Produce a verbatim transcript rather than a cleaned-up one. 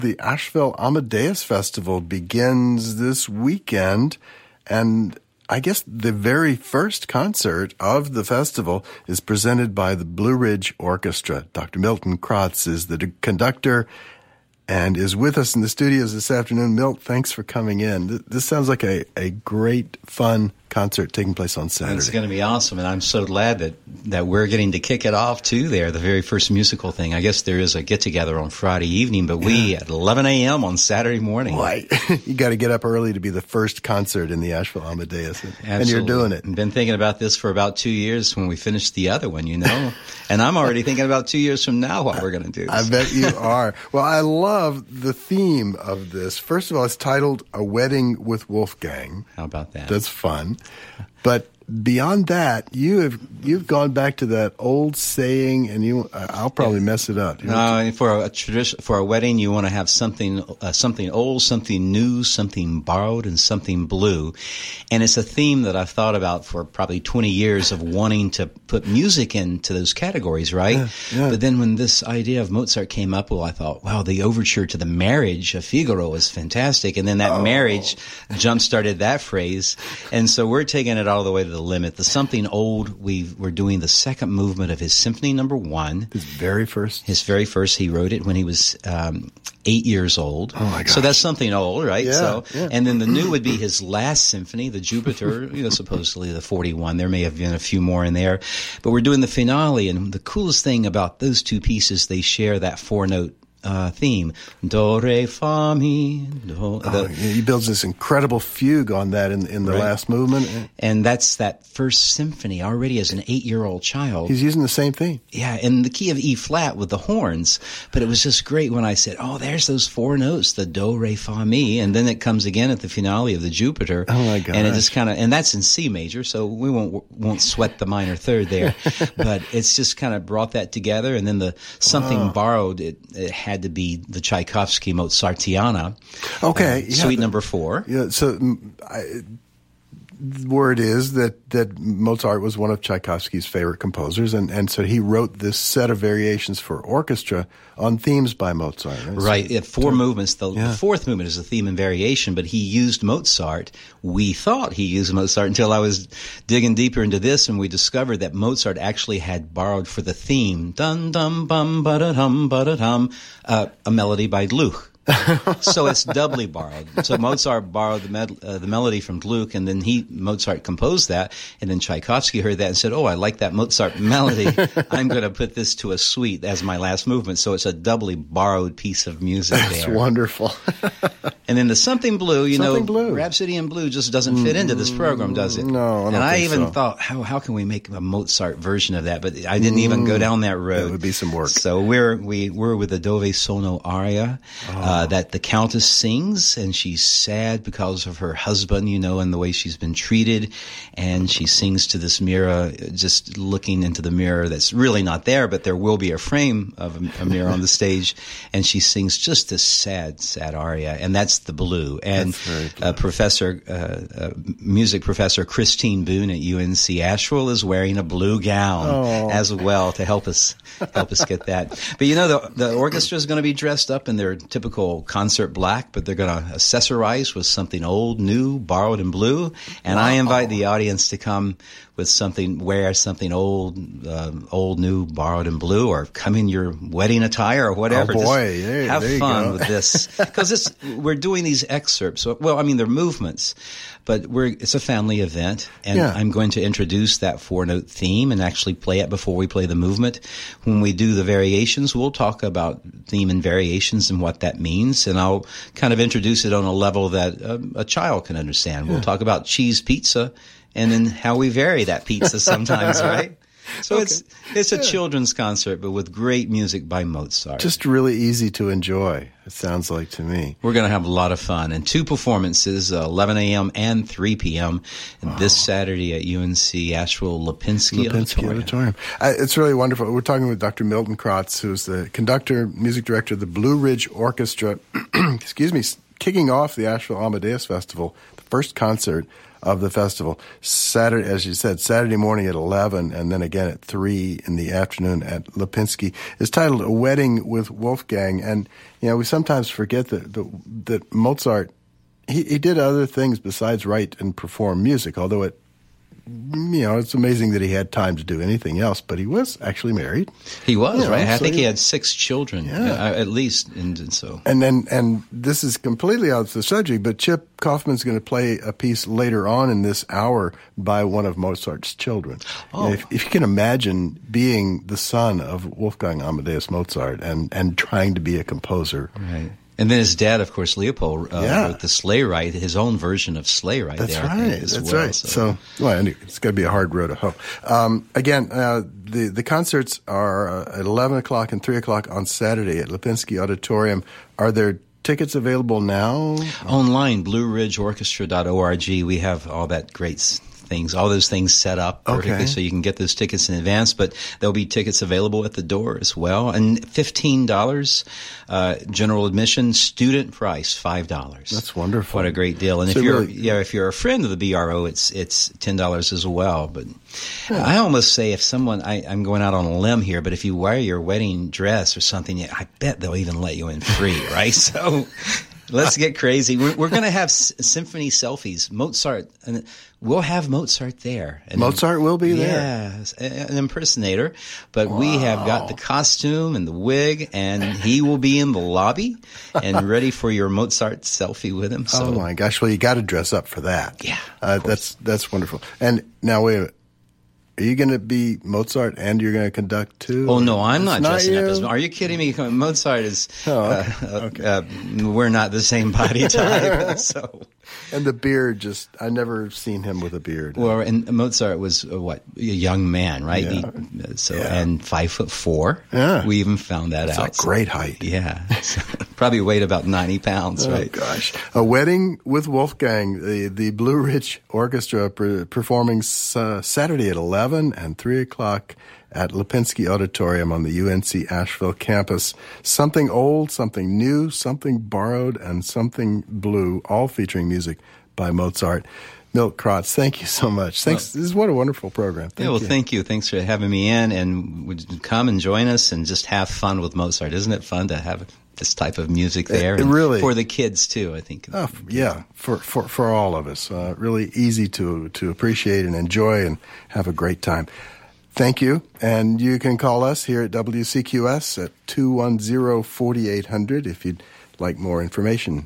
The Asheville Amadeus Festival begins this weekend, and I guess the very first concert of the festival is presented by the Blue Ridge Orchestra. Doctor Milton Krotz is the conductor and is with us in the studios this afternoon. Milt, thanks for coming in. This sounds like a, a great, fun concert taking place on Saturday. It's going to be awesome, and I'm so glad that, that we're getting to kick it off, too, there, the very first musical thing. I guess there is a get-together on Friday evening, but we yeah. at eleven a.m. on Saturday morning. Right. You got to get up early to be the first concert in the Asheville Amadeus, and, and you're doing it. I've been thinking about this for about two years when we finished the other one, you know, and I'm already thinking about two years from now what we're going to do. I bet you are. Well, I love the theme of this. First of all, it's titled A Wedding with Wolfgang. How about that? That's fun. But beyond that, you have you've gone back to that old saying, and you I'll probably mess it up. Uh, for a tradition, for a wedding, you want to have something uh, something old, something new, something borrowed, and something blue. And it's a theme that I've thought about for probably twenty years of wanting to put music into those categories, right? Yeah, yeah. But then when this idea of Mozart came up, well, I thought, wow, the overture to the marriage of Figaro is fantastic. And then that oh. marriage jump-started that phrase. And so we're taking it all the way to the limit. The something old, we we're doing the second movement of his Symphony Number One. His very first? His very first. He wrote it when he was um, eight years old. Oh, my gosh. So that's something old, right? Yeah, so, yeah. And then the new would be his last symphony, the Jupiter, you know, supposedly the forty-one. There may have been a few more in there. But we're doing the finale, and the coolest thing about those two pieces, they share that four-note Uh, theme. Do, re, fa, mi. Do, oh, the, he builds this incredible fugue on that in, in the right. last movement. And that's that first symphony already as an eight-year-old child. He's using the same theme. Yeah, in the key of E flat with the horns. But it was just great when I said, oh, there's those four notes, the do, re, fa, mi. And then it comes again at the finale of the Jupiter. Oh, my gosh. And it just kind of, and that's in C major, so we won't won't sweat the minor third there. But it's just kind of brought that together. And then the something wow. borrowed, it, it had to be the Tchaikovsky Mozartiana. Okay. Uh, yeah, suite the, number four. Yeah, so I, the word is that, that Mozart was one of Tchaikovsky's favorite composers, and, and so he wrote this set of variations for orchestra on themes by Mozart. Right. So, right. Four so, movements. The, yeah. the fourth movement is a theme and variation, but he used Mozart. We thought he used Mozart until I was digging deeper into this, and we discovered that Mozart actually had borrowed for the theme, dum dum bum ba da dum ba da dum, uh, a melody by Gluck. So it's doubly borrowed. So Mozart borrowed the, med- uh, the melody from Gluck, and then he Mozart composed that, and then Tchaikovsky heard that and said, oh, I like that Mozart melody. I'm going to put this to a suite as my last movement. So it's a doubly borrowed piece of music That's there. wonderful. And then the Something Blue, you Something know, Blue. Rhapsody in Blue just doesn't fit into this program, does it? No, I don't And I think even so. thought, how how can we make a Mozart version of that? But I didn't mm, even go down that road. That would be some work. So we're we we're with the Dove Sono aria oh. uh, that the Countess sings, and she's sad because of her husband, you know, and the way she's been treated, and she sings to this mirror, just looking into the mirror that's really not there, but there will be a frame of a, a mirror on the stage, and she sings just this sad, sad aria, and that's the blue. And And uh, Professor, uh, uh, music professor Christine Boone at U N C Asheville is wearing a blue gown oh. as well to help us help us get that. But you know, the the orchestra is going to be dressed up in their typical concert black, but they're going to accessorize with something old, new, borrowed, and blue. And wow. I invite the audience to come with something, wear something old, uh, old, new, borrowed, and blue, or come in your wedding attire or whatever. Oh boy, Just there, have there fun you go. with this, because it's we're doing these excerpts. Well, I mean, they're movements, but we're it's a family event, and yeah. I'm going to introduce that four-note theme and actually play it before we play the movement. When we do the variations, we'll talk about theme and variations and what that means, and I'll kind of introduce it on a level that a, a child can understand. Yeah. We'll talk about cheese pizza, and then how we vary that pizza sometimes, right? So okay. it's it's a yeah. children's concert, but with great music by Mozart. Just really easy to enjoy, it sounds like to me. We're going to have a lot of fun. And two performances, uh, eleven a.m. and three p.m. Wow. this Saturday at U N C Asheville Lipinski, Lipinski Auditorium. Auditorium. Uh, it's really wonderful. We're talking with Doctor Milton Krotz, who's the conductor, music director of the Blue Ridge Orchestra. Excuse me. kicking off the Asheville Amadeus Festival, the first concert of the festival, Saturday, as you said, Saturday morning at eleven, and then again at three in the afternoon at Lipinski, is titled A Wedding with Wolfgang. And, you know, we sometimes forget that, that, that Mozart, he, he did other things besides write and perform music, although it, you know, it's amazing that he had time to do anything else, but he was actually married. He was, you know, right? I so think he, he had six children, yeah. uh, at least, and, and so. And then, and this is completely out of the subject, but Chip Kaufman's going to play a piece later on in this hour by one of Mozart's children. Oh. If, if you can imagine being the son of Wolfgang Amadeus Mozart and, and trying to be a composer. Right. And then his dad, of course, Leopold, uh, yeah. wrote the Sleigh Ride, his own version of Sleigh Ride. That's there, right. as That's well, right. So, so well, anyway, it's going to be a hard road to hoe. Um, again, uh, the the concerts are uh, at eleven o'clock and three o'clock on Saturday at Lipinski Auditorium. Are there tickets available now? Online, blue ridge orchestra dot org. We have all that great things, all those things set up perfectly, okay. so you can get those tickets in advance. But there'll be tickets available at the door as well, and fifteen dollars uh, general admission. Student price five dollars. That's wonderful. What a great deal! And So if you're really, yeah, if you're a friend of the B R O, it's it's ten dollars as well. But yeah. I almost say if someone, I, I'm going out on a limb here, but if you wear your wedding dress or something, I bet they'll even let you in free, right? So. Let's get crazy. We're, we're going to have s- symphony selfies. Mozart, and we'll have Mozart there. And Mozart will be there. Yeah, an impersonator. But wow. we have got the costume and the wig, and he will be in the lobby and ready for your Mozart selfie with him. So. Oh my gosh! Well, you got to dress up for that. Yeah, uh, that's that's wonderful. And now wait a minute. Are you going to be Mozart and you're going to conduct too? Oh, no, I'm not not dressing you? up as... Are you kidding me? Mozart is... Oh, uh, okay. uh, we're not the same body type, so... And the beard, just... I've never seen him with a beard. Well, and Mozart was, uh, what, a young man, right? Yeah. He, so yeah. And five foot four. Yeah. We even found that That's out. That's a great height. Yeah. So, probably weighed about ninety pounds, oh, right? Oh, gosh. A Wedding with Wolfgang, the, the Blue Ridge Orchestra per, performing uh, Saturday at eleven and three o'clock at Lipinski Auditorium on the U N C Asheville campus. Something old, something new, something borrowed, and something blue, all featuring music by Mozart. Milt Krotz, thank you so much. Thanks. Well, this is what a wonderful program. Thank yeah, well, you. thank you. Thanks for having me in, and would you come and join us and just have fun with Mozart. Isn't it fun to have this type of music there? It, it and really for the kids too, I think. Oh, yeah, for, for for all of us. Uh, really easy to to appreciate and enjoy and have a great time. Thank you. And you can call us here at W C Q S at two one zero, four eight zero zero if you'd like more information.